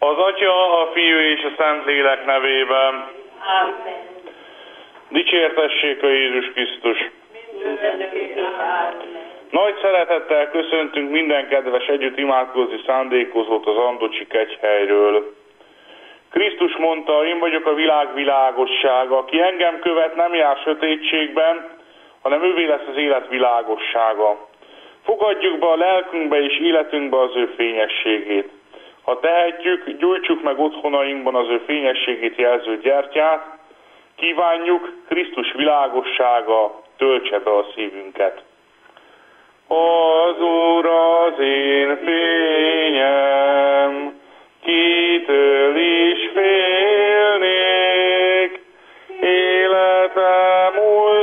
Az Atya, a Fiú és a Szentlélek nevében. Amen. Dicsértessék a Jézus Krisztus. Nagy szeretettel köszöntünk minden kedves együtt imádkozni szándékozót az Andocsi kegyhelyről. Krisztus mondta, én vagyok a világ világossága, aki engem követ, nem jár sötétségben, hanem ővé lesz az élet világossága. Fogadjuk be a lelkünkbe és életünkbe az ő fényességét. Ha tehetjük, gyújtsuk meg otthonainkban az ő fényességét jelző gyertyát, kívánjuk, Krisztus világossága töltse be a szívünket. Az Úr az én fényem, kitől is félnék, életem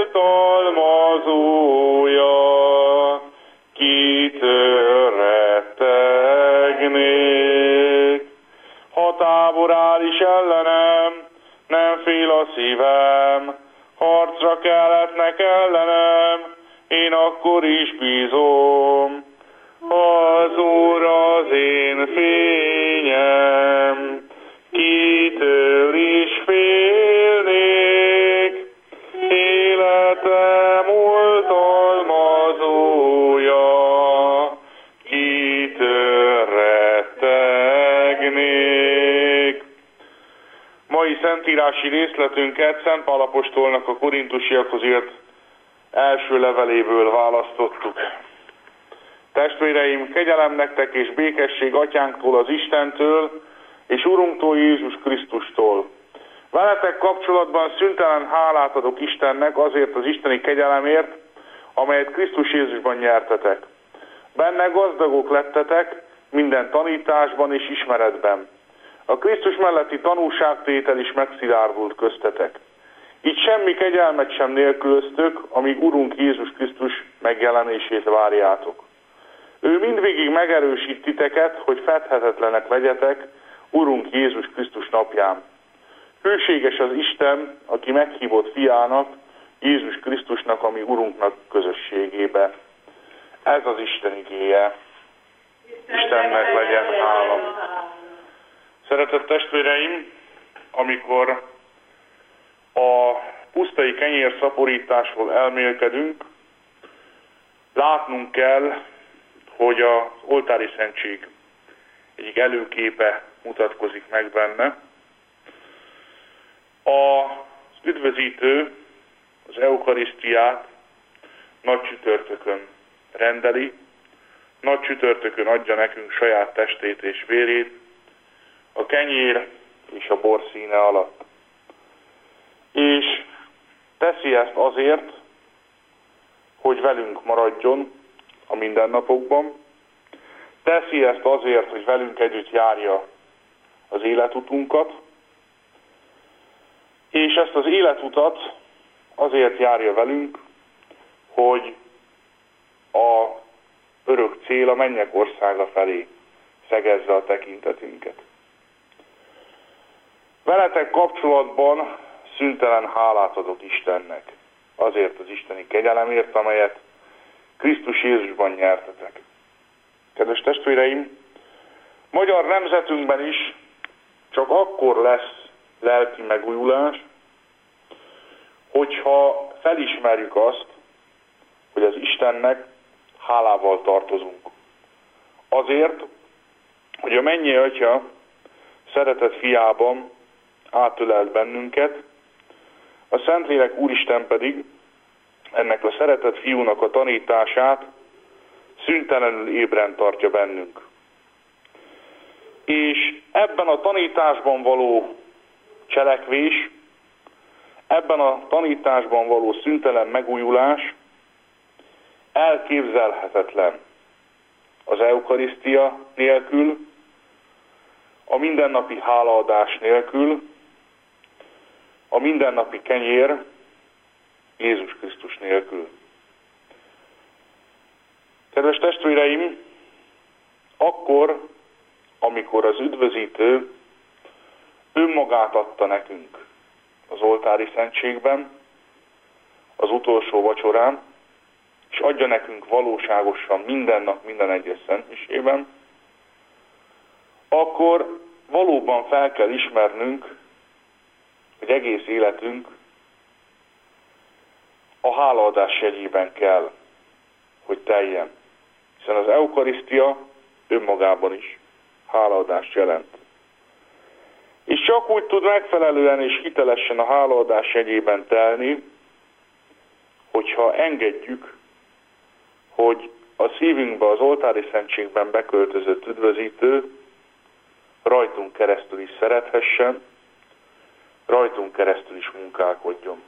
oltalmazója, kitől rettegnék. Ha tábor áll is ellenem, nem fél a szívem, harcra kelletnek ellenem, én akkor is bízom. Az Úr az én fényem, kitől is félnék, életem oltalmazója, kitől rettegnék. Mai szentírási részletünket Szent Pál apostolnak a korintusiakhoz írt első leveléből választottuk. Testvéreim, kegyelem nektek és békesség Atyánktól, az Istentől, és Urunktól, Jézus Krisztustól. Veletek kapcsolatban szüntelen hálát adok Istennek azért az isteni kegyelemért, amelyet Krisztus Jézusban nyertetek. Benne gazdagok lettetek minden tanításban és ismeretben. A Krisztus melletti tanúságtétel is megszilárdult köztetek. Így semmi kegyelmet sem nélkülöztök, amíg Urunk Jézus Krisztus megjelenését várjátok. Ő mindvégig megerősít titeket, hogy fedhetetlenek legyetek Urunk Jézus Krisztus napján. Hűséges az Isten, aki meghívott fiának, Jézus Krisztusnak, ami Urunknak közösségébe. Ez az Isten igéje. Istennek legyen hála. Szeretett testvéreim, amikor a pusztai kenyér szaporításról elmélkedünk, látnunk kell, hogy az oltári szentség egyik előképe mutatkozik meg benne. Az üdvözítő az eukarisztiát nagy csütörtökön rendeli, nagy csütörtökön adja nekünk saját testét és vérét, a kenyér és a bor színe alatt. És teszi ezt azért, hogy velünk maradjon a mindennapokban, teszi ezt azért, hogy velünk együtt járja az életutunkat, és ezt az életutat azért járja velünk, hogy a örök cél, a mennyek országa felé szegezze a tekintetünket. Veletek kapcsolatban szüntelen hálát adok Istennek azért az isteni kegyelemért, amelyet Krisztus Jézusban nyertetek. Kedves testvéreim, magyar nemzetünkben is csak akkor lesz lelki megújulás, hogyha felismerjük azt, hogy az Istennek hálával tartozunk. Azért, hogy a mennyei Atya szeretett fiában átölelt bennünket, a Szentlélek Úristen pedig ennek a szeretett fiúnak a tanítását szüntelenül ébren tartja bennünk. És ebben a tanításban való cselekvés, ebben a tanításban való szüntelen megújulás elképzelhetetlen az eukarisztia nélkül, a mindennapi hálaadás nélkül, a mindennapi kenyér Jézus Krisztus nélkül. Kedves testvéreim, akkor, amikor az üdvözítő önmagát adta nekünk az oltári szentségben, az utolsó vacsorán, és adja nekünk valóságosan minden nap, minden egyes szentmisében, akkor valóban fel kell ismernünk, hogy egész életünk a hálaadás jegyében kell, hogy teljen. Hiszen az eukarisztia önmagában is hálaadást jelent. És csak úgy tud megfelelően és hitelesen a hálaadás jegyében telni, hogyha engedjük, hogy a szívünkbe az oltári szentségben beköltözött üdvözítő rajtunk keresztül is szerethessen, rajtunk keresztül is munkálkodjon.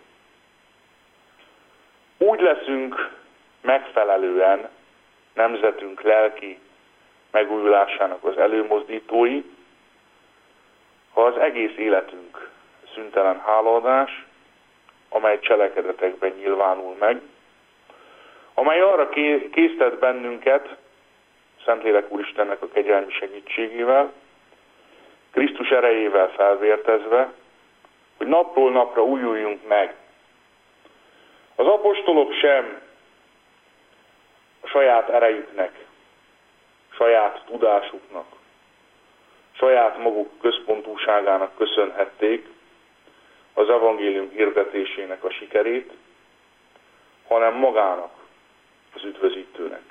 Úgy leszünk megfelelően nemzetünk lelki megújulásának az előmozdítói, ha az egész életünk szüntelen hálaadás, amely cselekedetekben nyilvánul meg, amely arra késztet bennünket, Szentlélek Úristennek a kegyelmi segítségével, Krisztus erejével felvértezve, hogy napról napra újuljunk meg. Az apostolok sem a saját erejüknek, saját tudásuknak, saját maguk központúságának köszönhették az evangélium hirdetésének a sikerét, hanem magának, az üdvözítőnek.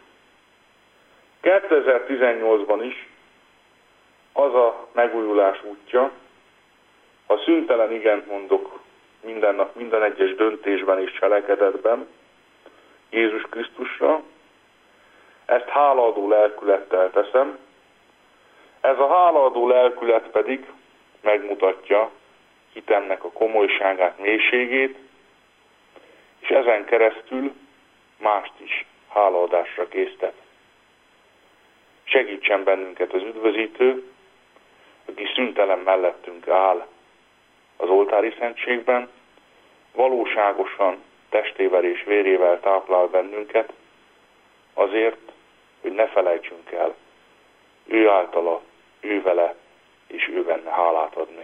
2018-ban is az a megújulás útja, ha szüntelen igent mondok minden nap, minden egyes döntésben és cselekedetben Jézus Krisztusra, ezt hálaadó lelkülettel teszem, ez a hálaadó lelkület pedig megmutatja hitemnek a komolyságát, mélységét, és ezen keresztül mást is hálaadásra késztet. Segítsen bennünket az üdvözítő, aki szüntelen mellettünk áll az oltári szentségben, valóságosan testével és vérével táplál bennünket, azért, hogy ne felejtsünk el ő általa, ő vele és ő benne hálát adni.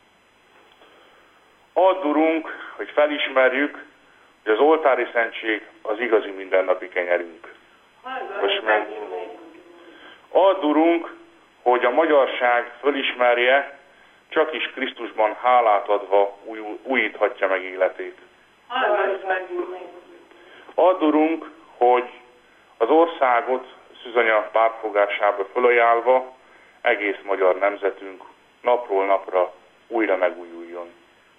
Add, Urunk, hogy felismerjük, hogy az oltári szentség az igazi mindennapi kenyerünk. Most meg add, Urunk, hogy a magyarság fölismerje, csak is Krisztusban hálát adva újíthatja meg életét. Add, Urunk, hogy az országot szűzanya pártfogásába fölajánlva egész magyar nemzetünk napról napra újra megújuljon.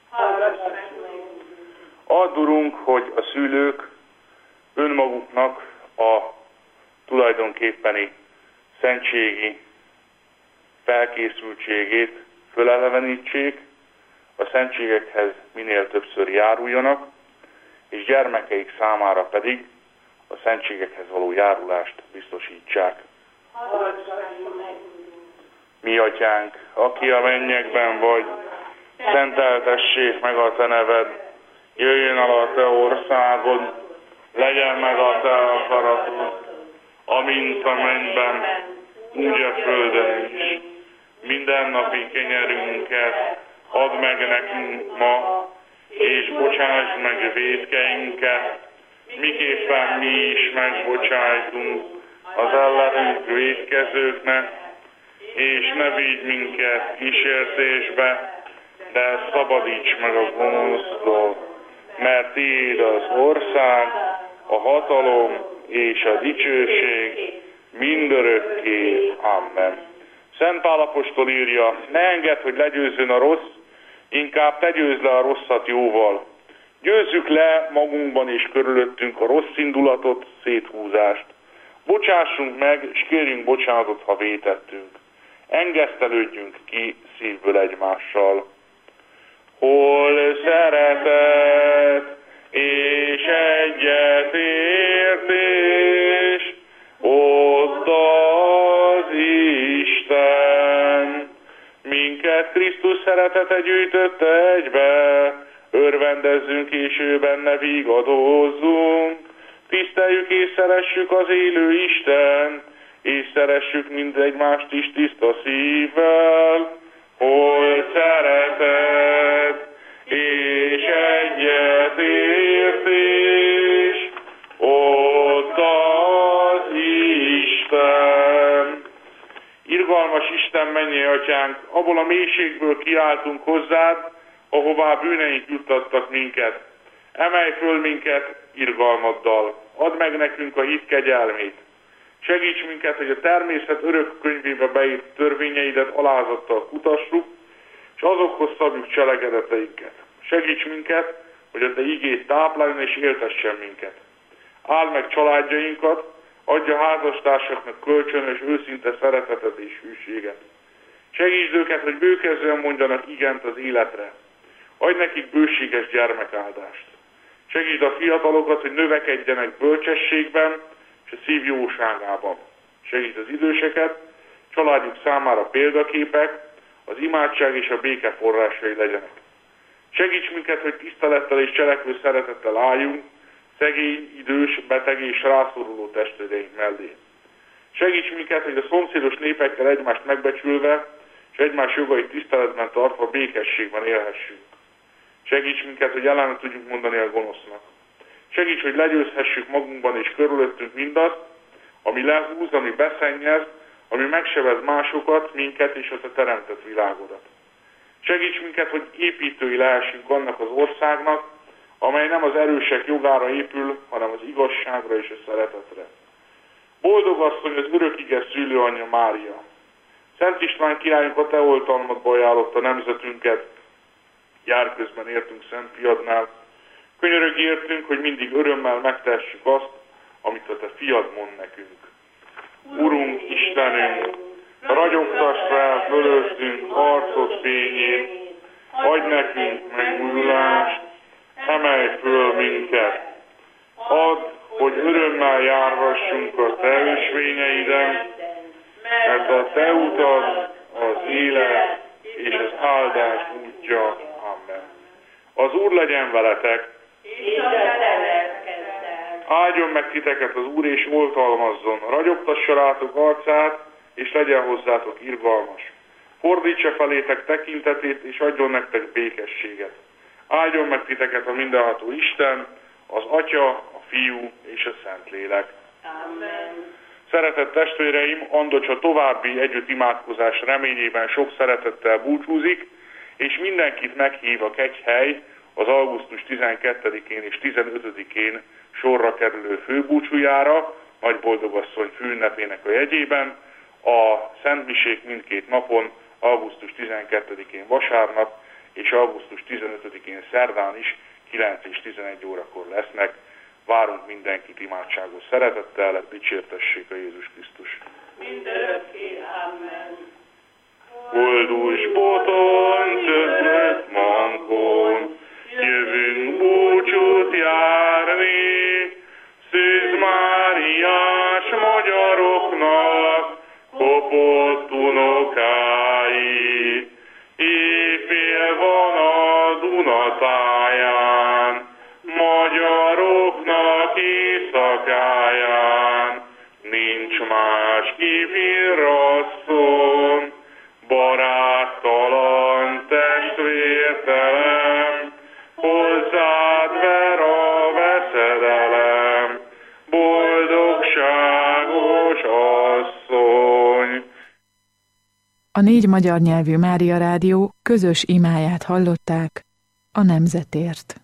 Add, Urunk, hogy a szülők önmaguknak a tulajdonképpeni szentségi felkészültségét fölelevenítsék, a szentségekhez minél többször járuljanak, és gyermekeik számára pedig a szentségekhez való járulást biztosítsák. Mi atyánk, aki a mennyekben vagy, szenteltessék meg a te neved, jöjjön el a te országod, legyen meg a te akaratod, amint a mennyben, úgy a földön is. Mindennapi kenyerünket add meg nekünk ma, és bocsáss meg vétkeinket, miképpen mi is megbocsájtunk az ellenünk vétkezőknek, és ne vigy minket kísértésbe, de szabadíts meg a gonosztól, mert tiéd az ország, a hatalom és a dicsőség mindörökké. Amen. Szent Pál apostol írja, ne engedd, hogy legyőzzön a rossz, inkább te győzd le a rosszat jóval. Győzzük le magunkban és körülöttünk a rossz indulatot, széthúzást. Bocsássunk meg, és kérjünk bocsánatot, ha vétettünk. Engesztelődjünk ki szívből egymással. Hol szeretet és egyetértés, ott az Isten. Minket Krisztus szeretete gyűjtötte egybe, örvendezzünk és ő benne vigadozzunk. Tiszteljük és szeressük az élő Isten, és szeressük mindegymást is tiszta szívvel. Hol szeretet és egyetértés, ott az Isten. Irgalmas Hármas Isten, mennyei Atyánk, abból a mélységből kiáltunk hozzád, ahová bűneink juttattak minket. Emelj föl minket irgalmaddal, add meg nekünk a hit kegyelmét. Segíts minket, hogy a természet örök könyvébe beírt törvényeidet alázattal kutassuk, és azokhoz szabjuk cselekedeteinket. Segíts minket, hogy a te igéd tápláljon és éltessen minket. Áld meg családjainkat, adja házastársaknak kölcsönös, őszinte szeretetet és hűséget. Segítsd őket, hogy bőkezően mondjanak igent az életre. Adj nekik bőséges gyermekáldást. Segítsd a fiatalokat, hogy növekedjenek bölcsességben és a szív jóságában. Segítsd az időseket, családjuk számára példaképek, az imádság és a béke forrásai legyenek. Segíts minket, hogy tisztelettel és cselekvő szeretettel álljunk szegény, idős, beteg és rászoruló testvéreink mellé. Segíts minket, hogy a szomszédos népekkel egymást megbecsülve és egymás jogait tiszteletben tartva békességben élhessünk. Segíts minket, hogy ellene tudjuk mondani a gonosznak. Segíts, hogy legyőzhessük magunkban és körülöttünk mindazt, ami lehúz, ami beszennyez, ami megsebez másokat, minket és a te teremtett világodat. Segíts minket, hogy építői lehessünk annak az országnak, amely nem az erősek jogára épül, hanem az igazságra és a szeretetre. Boldog asszony, az örökige szülőanyja Mária. Szent István királyunk a te oltalmadba ajánlotta nemzetünket, jár közben értünk Szent Fiadnál. Könyörögj értünk, hogy mindig örömmel megtehessük azt, amit a te fiad mond nekünk. Urunk, Istenünk, ragyogtass fel fölöttünk arcod fényét, adj nekünk megújulást, emelj föl minket. Add, hogy örömmel járhassunk a te ösvényeiden, mert a te utad az élet és az áldás útja. Amen. Az Úr legyen veletek, áldjon meg titeket az Úr, és oltalmazzon, ragyogtassa rátok arcát, és legyen hozzátok irgalmas. Fordítsa felétek tekintetét, és adjon nektek békességet. Áldjon meg titeket a mindenható Isten, az Atya, a Fiú és a Szentlélek. Amen. Szeretett testvéreim, Andocsa további együtt imádkozás reményében sok szeretettel búcsúzik, és mindenkit meghív a kegyhely az augusztus 12-én és 15-én sorra kerülő főbúcsújára, Nagyboldogasszony főünnepének a jegyében. A szentmisék mindkét napon, augusztus 12-én vasárnap és augusztus 15-én szerdán is 9 és 11 órakor lesznek. Várunk mindenkit imádságos szeretettel, dicsértessék a Jézus Krisztus. Mindörökké, amen. Boldus boton, többet mankon, jövünk búcsút járni, Szűz Máriás magyaroknak, kopott unokái. Éjfél van a Dunatáján, magyaroknak éjszakáján, nincs más kifirrasszon, baráttalan testvértelem, hozzád ver a veszedelem, boldogságos asszony. A 4 magyar nyelvű Mária Rádió közös imáját hallották a nemzetért.